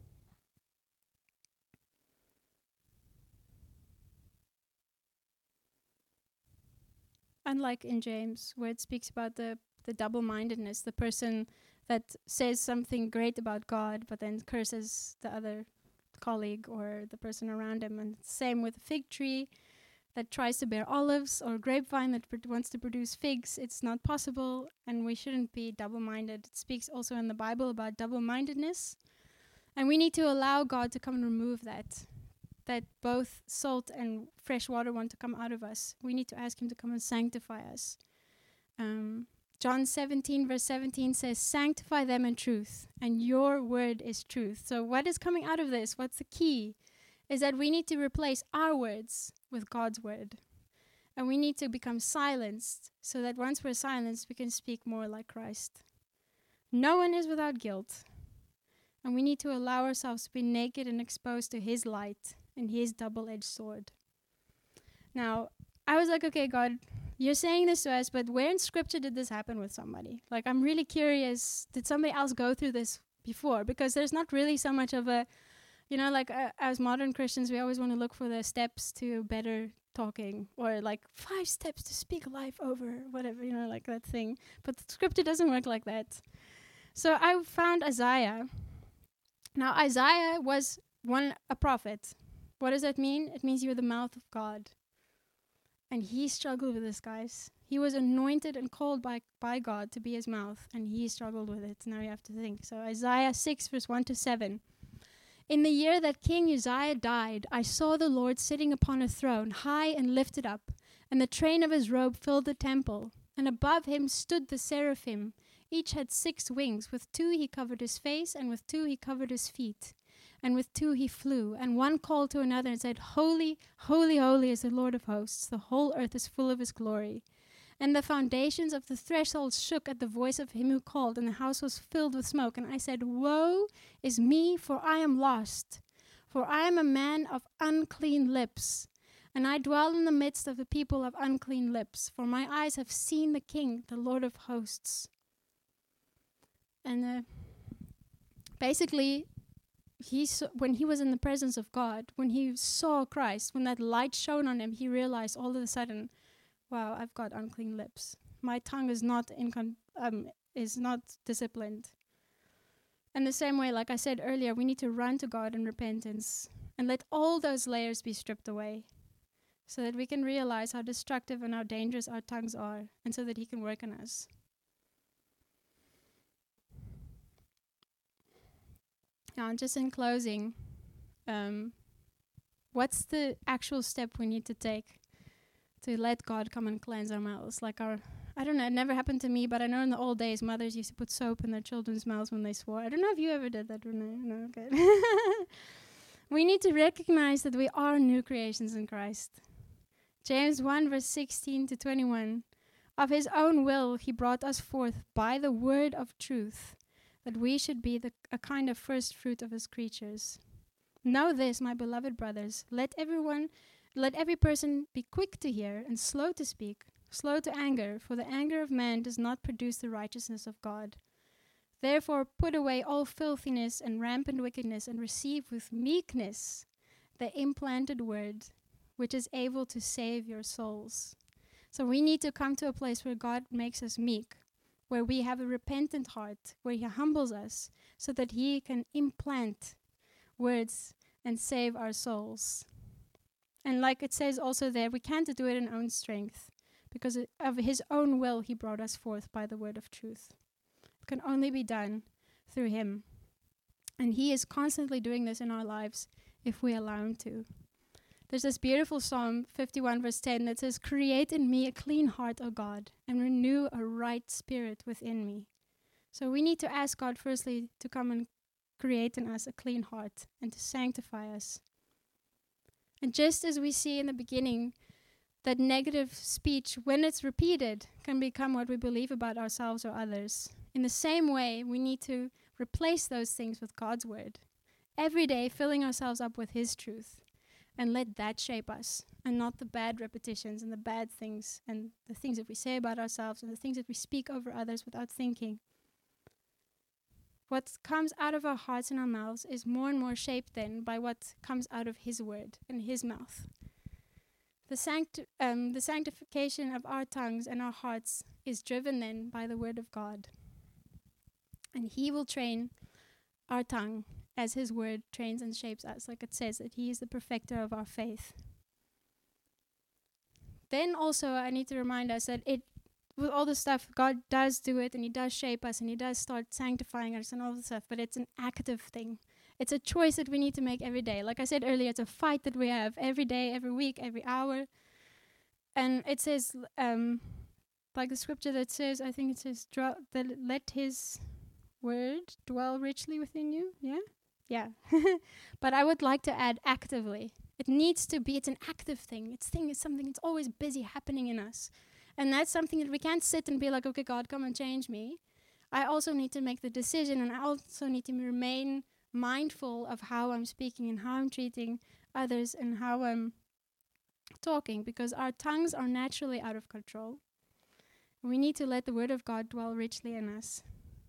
Unlike in James, where it speaks about the, the double-mindedness, the person that says something great about God, but then curses the other colleague or the person around him. And same with a fig tree that tries to bear olives, or a grapevine that pr- wants to produce figs. It's not possible, and we shouldn't be double-minded. It speaks also in the Bible about double-mindedness. And we need to allow God to come and remove that, that both salt and fresh water want to come out of us. We need to ask him to come and sanctify us. Um, John seventeen verse seventeen says, sanctify them in truth, and your word is truth. So what is coming out of this? What's the key? Is that we need to replace our words with God's word. And we need to become silenced so that once we're silenced, we can speak more like Christ. No one is without guilt. And we need to allow ourselves to be naked and exposed to his light and his double-edged sword. Now, I was like, okay, God, you're saying this to us, but where in scripture did this happen with somebody? Like, I'm really curious, did somebody else go through this before? Because there's not really so much of a, you know, like uh, as modern Christians, we always want to look for the steps to better talking, or like five steps to speak life over, whatever, you know, like that thing. But scripture doesn't work like that. So I found Isaiah. Now, Isaiah was one a prophet. What does that mean? It means you're the mouth of God. And he struggled with this, guys. He was anointed and called by, by God to be his mouth, and he struggled with it. Now you have to think. So Isaiah six, verse one to seven. In the year that King Uzziah died, I saw the Lord sitting upon a throne, high and lifted up, and the train of his robe filled the temple. And above him stood the seraphim. Each had six wings. With two he covered his face, and with two he covered his feet. And with two he flew. And one called to another and said, Holy, holy, holy is the Lord of hosts. The whole earth is full of his glory. And the foundations of the threshold shook at the voice of him who called, and the house was filled with smoke. And I said, Woe is me, for I am lost. For I am a man of unclean lips, and I dwell in the midst of the people of unclean lips. For my eyes have seen the King, the Lord of hosts. And uh, basically, he saw, when he was in the presence of God, when he saw Christ, when that light shone on him, he realized all of a sudden, wow, I've got unclean lips. My tongue is not incon- um, is not disciplined. And the same way, like I said earlier, we need to run to God in repentance and let all those layers be stripped away so that we can realize how destructive and how dangerous our tongues are, and so that he can work on us. Now, just in closing, um, what's the actual step we need to take to let God come and cleanse our mouths? Like our, I don't know, it never happened to me, but I know in the old days, mothers used to put soap in their children's mouths when they swore. I don't know if you ever did that, Renee. No, okay. We need to recognize that we are new creations in Christ. James one, verse sixteen to twenty-one. Of his own will he brought us forth by the word of truth, that we should be the, a kind of first fruit of his creatures. Know this, my beloved brothers, let everyone, let every person be quick to hear and slow to speak, slow to anger, for the anger of man does not produce the righteousness of God. Therefore put away all filthiness and rampant wickedness, and receive with meekness the implanted word, which is able to save your souls. So we need to come to a place where God makes us meek, where we have a repentant heart, where he humbles us, so that he can implant words and save our souls. And like it says also there, we can't do it in our own strength, because of his own will he brought us forth by the word of truth. It can only be done through him. And he is constantly doing this in our lives if we allow him to. There's this beautiful Psalm fifty-one verse ten that says, create in me a clean heart, O God, and renew a right spirit within me. So we need to ask God firstly to come and create in us a clean heart and to sanctify us. And just as we see in the beginning that negative speech, when it's repeated, can become what we believe about ourselves or others, in the same way we need to replace those things with God's word. Every day filling ourselves up with his truth. And let that shape us, and not the bad repetitions and the bad things and the things that we say about ourselves and the things that we speak over others without thinking. What comes out of our hearts and our mouths is more and more shaped then by what comes out of his word and his mouth. The, sancti- um, the sanctification of our tongues and our hearts is driven then by the word of God. And he will train our tongue as his word trains and shapes us, like it says that he is the perfecter of our faith. Then also I need to remind us that it, with all the stuff, God does do it, and he does shape us, and he does start sanctifying us and all the stuff, but it's an active thing. It's a choice that we need to make every day. Like I said earlier, it's a fight that we have every day, every week, every hour. And it says, um, like the scripture that says, I think it says, dra- that let his word dwell richly within you, yeah? Yeah, but I would like to add actively. It needs to be, it's an active thing. It's thing is something that's always busy happening in us. And that's something that we can't sit and be like, okay, God, come and change me. I also need to make the decision, and I also need to remain mindful of how I'm speaking and how I'm treating others and how I'm talking, because our tongues are naturally out of control. We need to let the word of God dwell richly in us.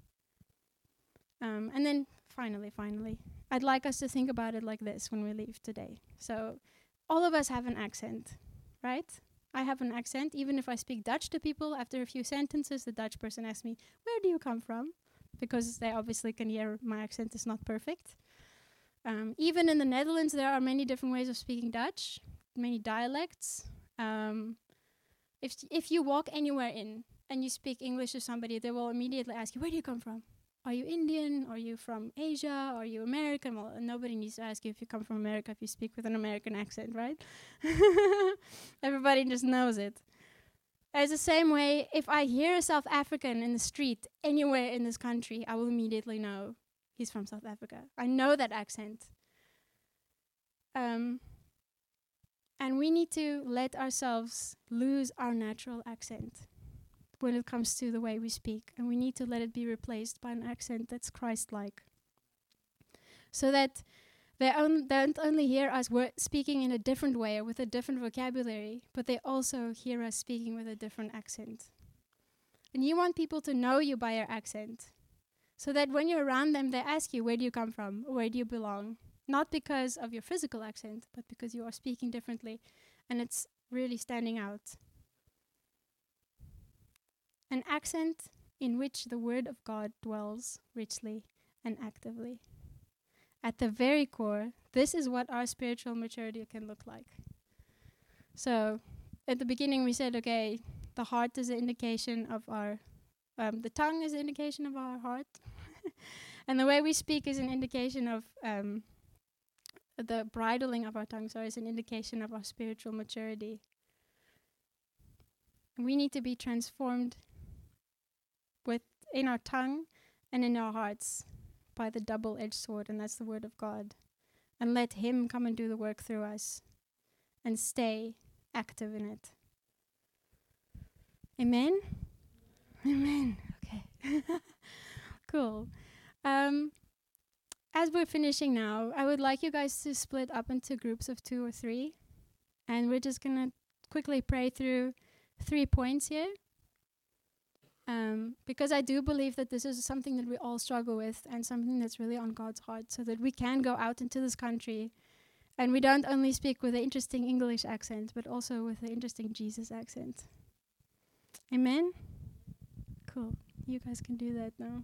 Um, and then finally, finally, I'd like us to think about it like this when we leave today. So all of us have an accent, right? I have an accent. Even if I speak Dutch to people, after a few sentences, the Dutch person asks me, where do you come from? Because they obviously can hear my accent is not perfect. Um, even in the Netherlands, there are many different ways of speaking Dutch, many dialects. Um, if if you walk anywhere in and you speak English to somebody, they will immediately ask you, where do you come from? Are you Indian? Are you from Asia? Are you American? Well, nobody needs to ask you if you come from America if you speak with an American accent, right? Everybody just knows it. It's the same way, if I hear a South African in the street anywhere in this country, I will immediately know he's from South Africa. I know that accent. Um, and we need to let ourselves lose our natural accent when it comes to the way we speak, and we need to let it be replaced by an accent that's Christ-like, so that they on don't only hear us wor- speaking in a different way or with a different vocabulary, but they also hear us speaking with a different accent. And you want people to know you by your accent, so that when you're around them, they ask you, where do you come from? Where do you belong? Not because of your physical accent, but because you are speaking differently, and it's really standing out. An accent in which the word of God dwells richly and actively. At the very core, this is what our spiritual maturity can look like. So, at the beginning we said, okay, the heart is an indication of our, um, the tongue is an indication of our heart. And the way we speak is an indication of um, the bridling of our tongue, sorry, is an indication of our spiritual maturity. We need to be transformed with in our tongue and in our hearts by the double-edged sword, and that's the word of God. And let him come and do the work through us and stay active in it. Amen? Amen. Okay. Cool. Um, as we're finishing now, I would like you guys to split up into groups of two or three. And we're just going to quickly pray through three points here. Um, because I do believe that this is something that we all struggle with and something that's really on God's heart, so that we can go out into this country and we don't only speak with an interesting English accent, but also with an interesting Jesus accent. Amen? Cool. You guys can do that now.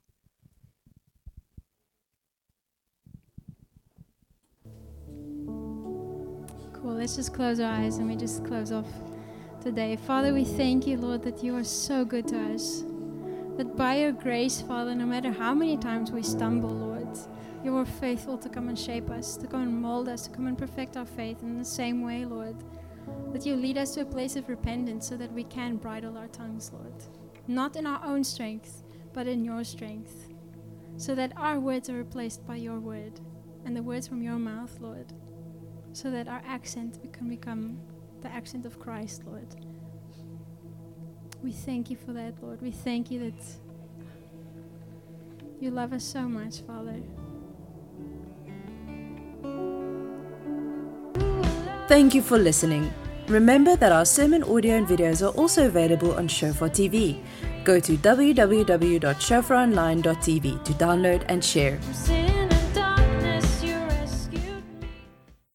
Cool. Let's just close our eyes and we just close off today. Father, we thank you, Lord, that you are so good to us. That by your grace, Father, no matter how many times we stumble, Lord, you are faithful to come and shape us, to come and mold us, to come and perfect our faith. In the same way, Lord, that you lead us to a place of repentance so that we can bridle our tongues, Lord. Not in our own strength, but in your strength. So that our words are replaced by your word and the words from your mouth, Lord. So that our accent can become the accent of Christ, Lord. We thank you for that, Lord. We thank you that you love us so much, Father. Thank you for listening. Remember that our sermon audio and videos are also available on Shofar T V. Go to w w w dot shofar online dot t v to download and share.